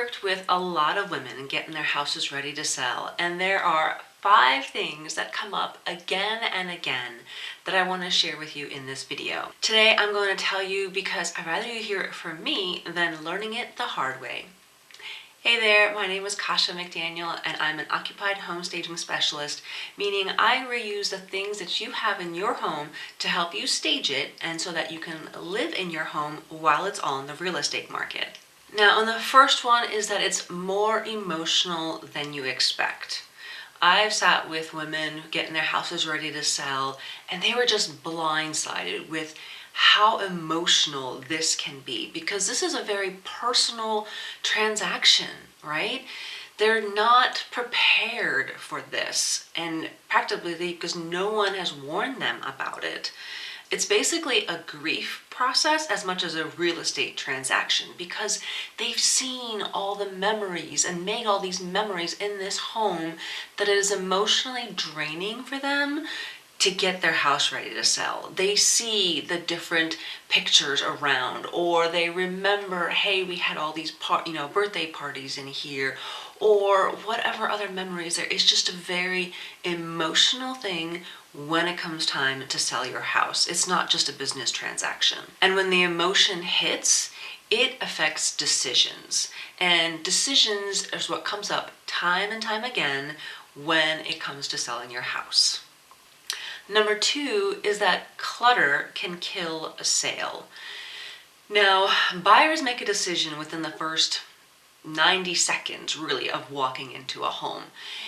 worked with a lot of women getting their houses ready to sell, and there are 5 things that come up again and again that I want to share with you in this video. Today I'm going to tell you because I'd rather you hear it from me than learning it the hard way. Hey there, my name is Kasha McDaniel and I'm an occupied home staging specialist, meaning I reuse the things that you have in your home to help you stage it and so that you can live in your home while it's on the real estate market. Now, the first one is that it's more emotional than you expect. I've sat with women getting their houses ready to sell, and they were just blindsided with how emotional this can be, because this is a very personal transaction, right? They're not prepared for this, and practically because no one has warned them about it. It's basically a grief process as much as a real estate transaction, because they've seen all the memories and made all these memories in this home that it is emotionally draining for them to get their house ready to sell. They see the different pictures around, or they remember, hey, we had all these birthday parties in here, or whatever other memories there. It's just a very emotional thing when it comes time to sell your house. It's not just a business transaction. And when the emotion hits, it affects decisions. And decisions is what comes up time and time again when it comes to selling your house. Number 2 is that clutter can kill a sale. Now, buyers make a decision within the first 90 seconds, really, of walking into a home.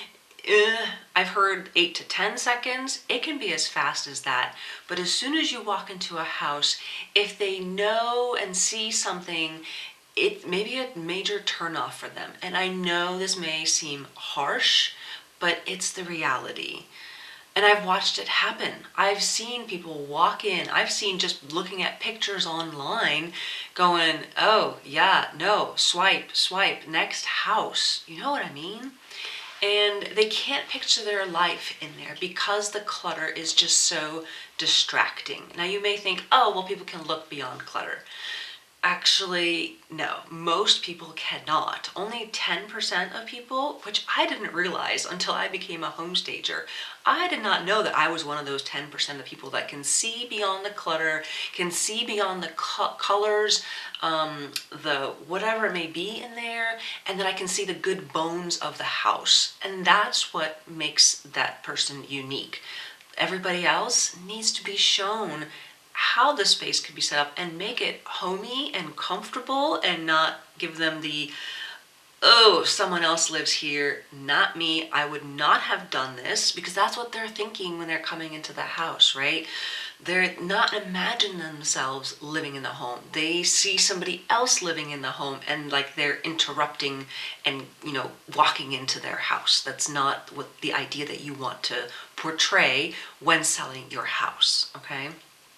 I've heard 8 to 10 seconds. It can be as fast as that. But as soon as you walk into a house, if they know and see something, it may be a major turnoff for them. And I know this may seem harsh, but it's the reality. And I've watched it happen. I've seen people walk in. I've seen, just looking at pictures online, going, oh, yeah, no, swipe, next house. You know what I mean? And they can't picture their life in there because the clutter is just so distracting. Now you may think, oh, well, people can look beyond clutter. Actually, no, most people cannot. Only 10% of people, which I didn't realize until I became a home stager. I did not know that I was one of those 10% of people that can see beyond the clutter, can see beyond the colors, the whatever it may be in there, and that I can see the good bones of the house. And that's what makes that person unique. Everybody else needs to be shown how the space could be set up and make it homey and comfortable, and not give them the, oh, someone else lives here, not me, I would not have done this, because that's what they're thinking when they're coming into the house, right? They're not imagining themselves living in the home. They see somebody else living in the home and like they're interrupting and, walking into their house. That's not what the idea that you want to portray when selling your house, okay?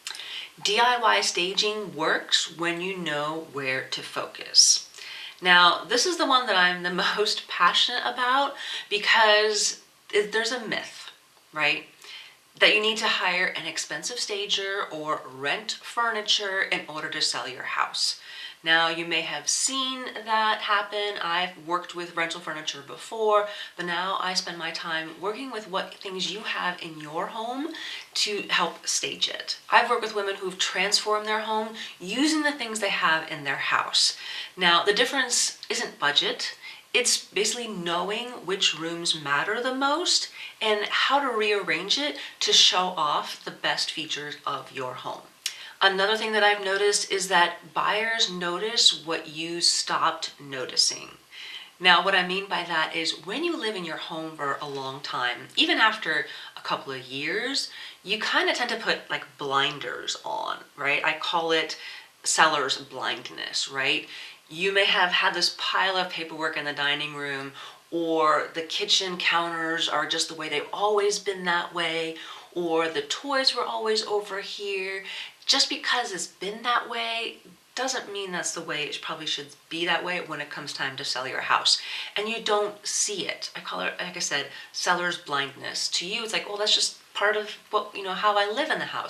DIY staging works when you know where to focus. Now, this is the one that I'm the most passionate about, because there's a myth, right? That you need to hire an expensive stager or rent furniture in order to sell your house. Now, you may have seen that happen. I've worked with rental furniture before, but now I spend my time working with what things you have in your home to help stage it. I've worked with women who've transformed their home using the things they have in their house. Now, the difference isn't budget. It's basically knowing which rooms matter the most and how to rearrange it to show off the best features of your home. Another thing that I've noticed is that buyers notice what you stopped noticing. Now, what I mean by that is when you live in your home for a long time, even after a couple of years, you kind of tend to put like blinders on, right? I call it seller's blindness, right? You may have had this pile of paperwork in the dining room, or the kitchen counters are just the way they've always been that way, or the toys were always over here. Just because it's been that way doesn't mean that's the way it probably should be that way when it comes time to sell your house. And you don't see it. I call it, like I said, seller's blindness. To you, it's like, well, that's just part of what, how I live in the house.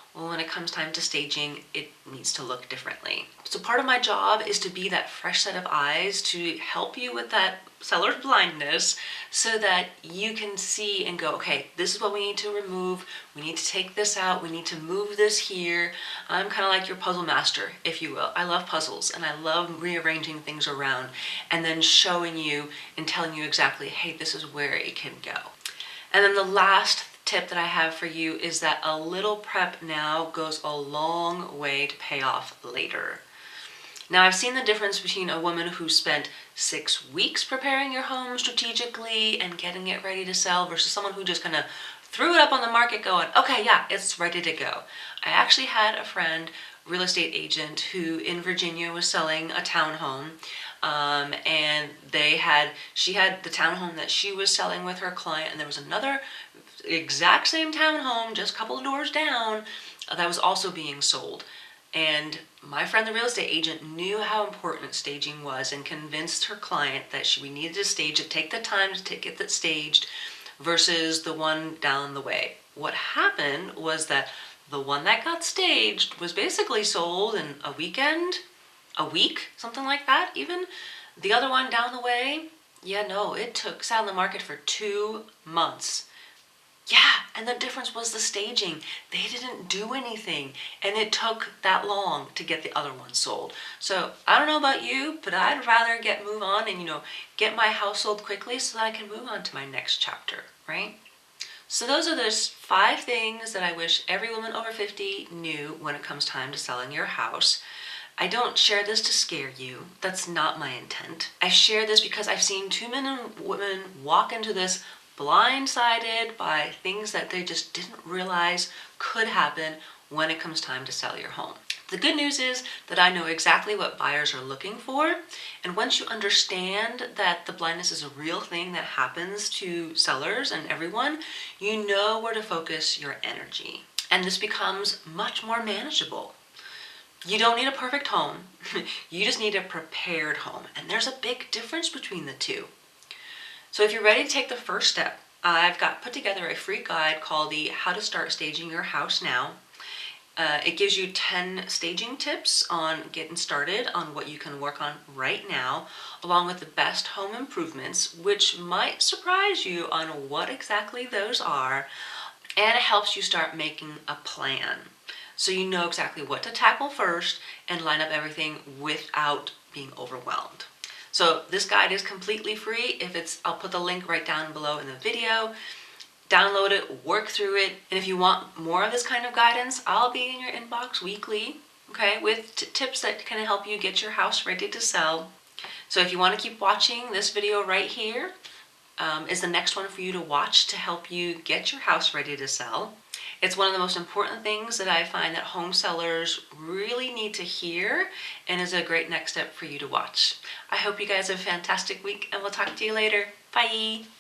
well, when it comes time to staging, it needs to look differently. So part of my job is to be that fresh set of eyes to help you with that seller's blindness so that you can see and go, okay, this is what we need to remove. We need to take this out. We need to move this here. I'm kind of like your puzzle master, if you will. I love puzzles and I love rearranging things around and then showing you and telling you exactly, hey, this is where it can go. And then the last tip that I have for you is that a little prep now goes a long way to pay off later. Now, I've seen the difference between a woman who spent 6 weeks preparing your home strategically and getting it ready to sell versus someone who just kind of threw it up on the market going, okay, yeah, it's ready to go. I actually had a friend, real estate agent, who in Virginia was selling a townhome. And she had the townhome that she was selling with her client, and there was another exact same townhome just a couple of doors down that was also being sold. And my friend, the real estate agent, knew how important staging was and convinced her client that we needed to stage it, take the time to get it staged versus the one down the way. What happened was that the one that got staged was basically sold in a weekend, a week, something like that even. The other one down the way, it sat on the market for 2 months. Yeah, and the difference was the staging. They didn't do anything, and it took that long to get the other one sold. So I don't know about you, but I'd rather move on and get my house sold quickly so that I can move on to my next chapter, right? So those are those 5 things that I wish every woman over 50 knew when it comes time to selling your house. I don't share this to scare you. That's not my intent. I share this because I've seen too many women walk into this blindsided by things that they just didn't realize could happen when it comes time to sell your home. The good news is that I know exactly what buyers are looking for, and once you understand that the blindness is a real thing that happens to sellers and everyone, you know where to focus your energy, and this becomes much more manageable. You don't need a perfect home, you just need a prepared home, and there's a big difference between the two. So if you're ready to take the first step, I've put together a free guide called the How to Start Staging Your House Now. It gives you 10 staging tips on getting started on what you can work on right now, along with the best home improvements, which might surprise you on what exactly those are, and it helps you start making a plan so you know exactly what to tackle first and line up everything without being overwhelmed. So this guide is completely free. I'll put the link right down below in the video. Download it, work through it, and if you want more of this kind of guidance, I'll be in your inbox weekly, okay, with tips that can help you get your house ready to sell. So if you want to keep watching, this video right here is the next one for you to watch to help you get your house ready to sell. It's one of the most important things that I find that home sellers really need to hear and is a great next step for you to watch. I hope you guys have a fantastic week, and we'll talk to you later. Bye!